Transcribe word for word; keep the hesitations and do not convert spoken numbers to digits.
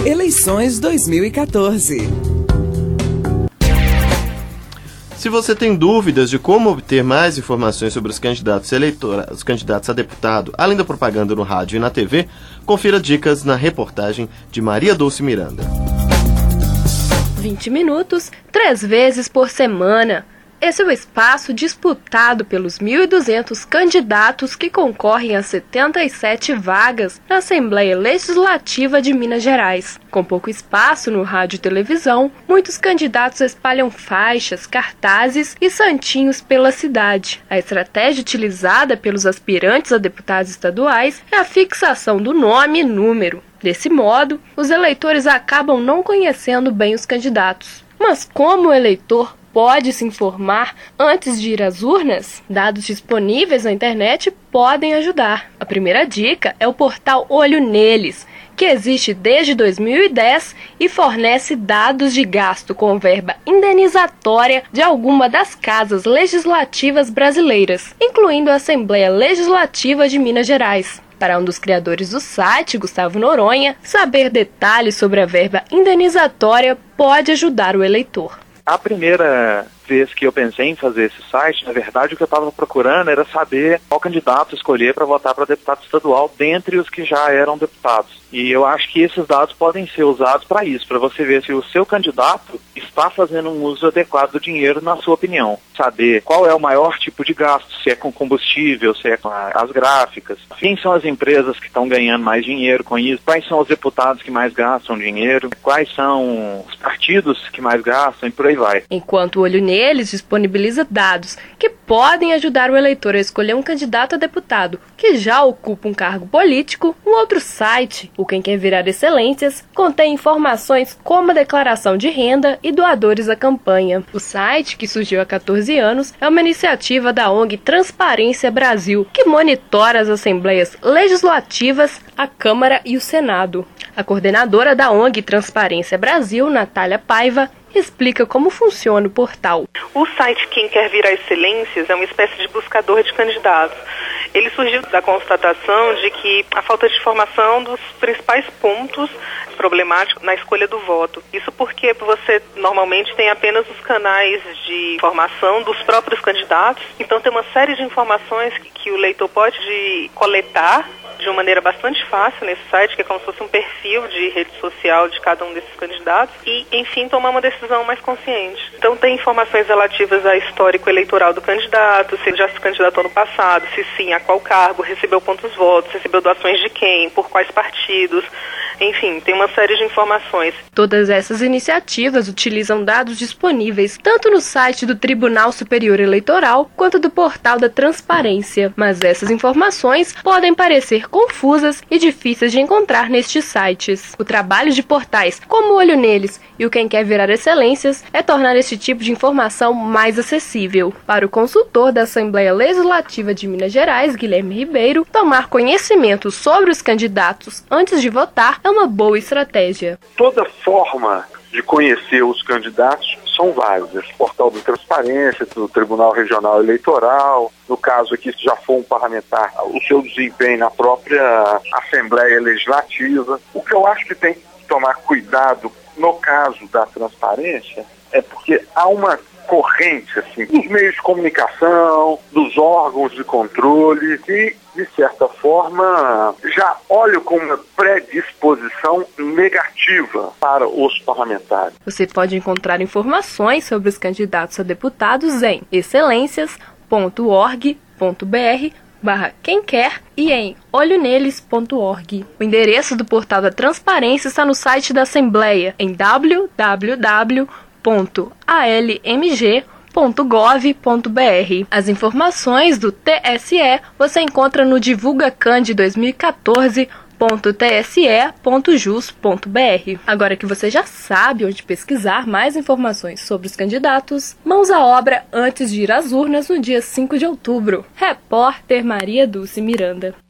Eleições dois mil e quatorze. Se você tem dúvidas de como obter mais informações sobre os candidatos eleitorais, os candidatos a deputado, além da propaganda no rádio e na T V, confira dicas na reportagem de Maria Dulce Miranda. vinte minutos, três vezes por semana. Esse é o espaço disputado pelos mil e duzentos candidatos que concorrem a setenta e sete vagas na Assembleia Legislativa de Minas Gerais. Com pouco espaço no rádio e televisão, muitos candidatos espalham faixas, cartazes e santinhos pela cidade. A estratégia utilizada pelos aspirantes a deputados estaduais é a fixação do nome e número. Desse modo, os eleitores acabam não conhecendo bem os candidatos. Mas como o eleitor pode se informar antes de ir às urnas? Dados disponíveis na internet podem ajudar. A primeira dica é o portal Olho Neles, que existe desde dois mil e dez e fornece dados de gasto com verba indenizatória de alguma das casas legislativas brasileiras, incluindo a Assembleia Legislativa de Minas Gerais. Para um dos criadores do site, Gustavo Noronha, saber detalhes sobre a verba indenizatória pode ajudar o eleitor. A primeira vez que eu pensei em fazer esse site, na verdade o que eu estava procurando era saber qual candidato escolher para votar para deputado estadual dentre os que já eram deputados. E eu acho que esses dados podem ser usados para isso, para você ver se o seu candidato está fazendo um uso adequado do dinheiro, na sua opinião. Saber qual é o maior tipo de gasto, se é com combustível, se é com as gráficas, quem são as empresas que estão ganhando mais dinheiro com isso, quais são os deputados que mais gastam dinheiro, quais são os partidos que mais gastam e por aí vai. Enquanto o Olho Neles disponibiliza dados que podem ajudar o eleitor a escolher um candidato a deputado que já ocupa um cargo político, um outro site, o Quem Quer Virar Excelências, contém informações como a declaração de renda e doadores à campanha. O site, que surgiu há quatorze anos, é uma iniciativa da O N G Transparência Brasil, que monitora as assembleias legislativas, a Câmara e o Senado. A coordenadora da O N G Transparência Brasil, Natália Paiva, explica como funciona o portal. O site Quem Quer Virar Excelências é uma espécie de buscador de candidatos. Ele surgiu da constatação de que a falta de informação é um dos principais pontos problemáticos na escolha do voto. Isso porque você normalmente tem apenas os canais de informação dos próprios candidatos, então tem uma série de informações que, que o leitor pode coletar de uma maneira bastante fácil nesse site, que é como se fosse um perfil de rede social de cada um desses candidatos, e, enfim, tomar uma decisão mais consciente. Então, tem informações relativas ao histórico eleitoral do candidato, se ele já se candidatou no passado, se sim, a qual cargo, recebeu quantos votos, recebeu doações de quem, por quais partidos, enfim, tem uma série de informações. Todas essas iniciativas utilizam dados disponíveis tanto no site do Tribunal Superior Eleitoral quanto do Portal da Transparência, mas essas informações podem parecer confusas e difíceis de encontrar nestes sites. O trabalho de portais como o Olho Neles e o Quem Quer Virar Excelências é tornar este tipo de informação mais acessível. Para o consultor da Assembleia Legislativa de Minas Gerais, Guilherme Ribeiro, tomar conhecimento sobre os candidatos antes de votar é uma boa estratégia. Toda forma de conhecer os candidatos são válidas. O portal da Transparência, do Tribunal Regional Eleitoral, no caso aqui, se já for um parlamentar, o seu desempenho na própria Assembleia Legislativa. O que eu acho que tem que tomar cuidado no caso da transparência é porque há uma corrente assim, dos meios de comunicação, dos órgãos de controle, que, de certa forma, já olham com uma predisposição negativa para os parlamentares. Você pode encontrar informações sobre os candidatos a deputados em excelências ponto org ponto br barra quem quer e em olho neles ponto org. O endereço do portal da Transparência está no site da Assembleia em w w w ponto a l m g ponto gov ponto br. As informações do T S E você encontra no DivulgaCan de dois mil e quatorze ponto t s e ponto jus ponto br. Agora que você já sabe onde pesquisar mais informações sobre os candidatos, mãos à obra antes de ir às urnas no dia cinco de outubro. Repórter Maria Dulce Miranda.